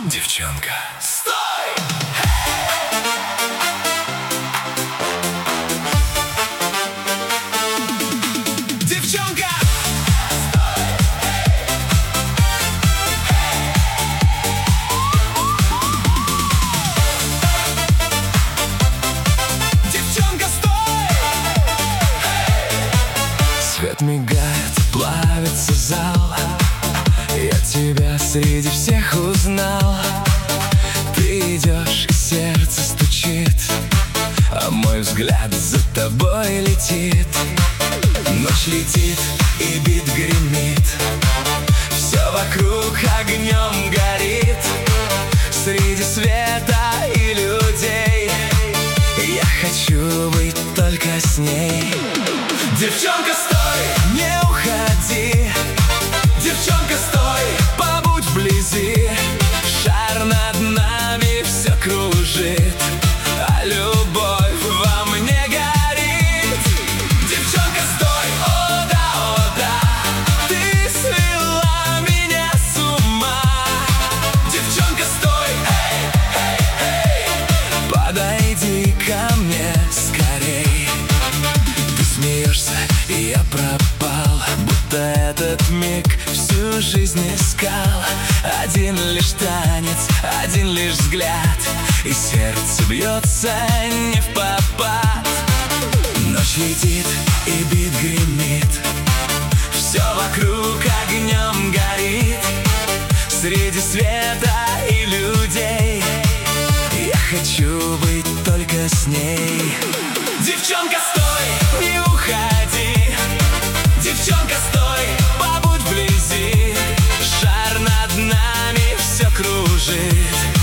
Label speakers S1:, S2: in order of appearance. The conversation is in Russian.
S1: Девчонка, стой! Девчонка! Девчонка, стой! Свет мигает, плавится зал. Я тебя среди всех узнал. Ты идешь, и сердце стучит, а мой взгляд за тобой летит. Ночь летит, и бит гремит, все вокруг огнем горит. Среди света и людей я хочу быть только с ней. Девчонка, стой, не уходи. Девчонка, стой, побудь вблизи. Шар над нами все кружит, а любовь во мне горит. Девчонка, стой, о да, ты свела меня с ума. Девчонка, стой, эй, эй, эй, подойди ко мне скорей. Ты смеешься, и я пропал, будто этот миг всю жизнь искал. Один лишь танец, один лишь взгляд, и сердце бьется не впопад. Ночь летит, и бит гремит, все вокруг огнем горит. Среди света и людей я хочу быть только с ней. Девчонка, стой, не уходи. Девчонка, стой, побудь вблизи. Шар над нами все кружит,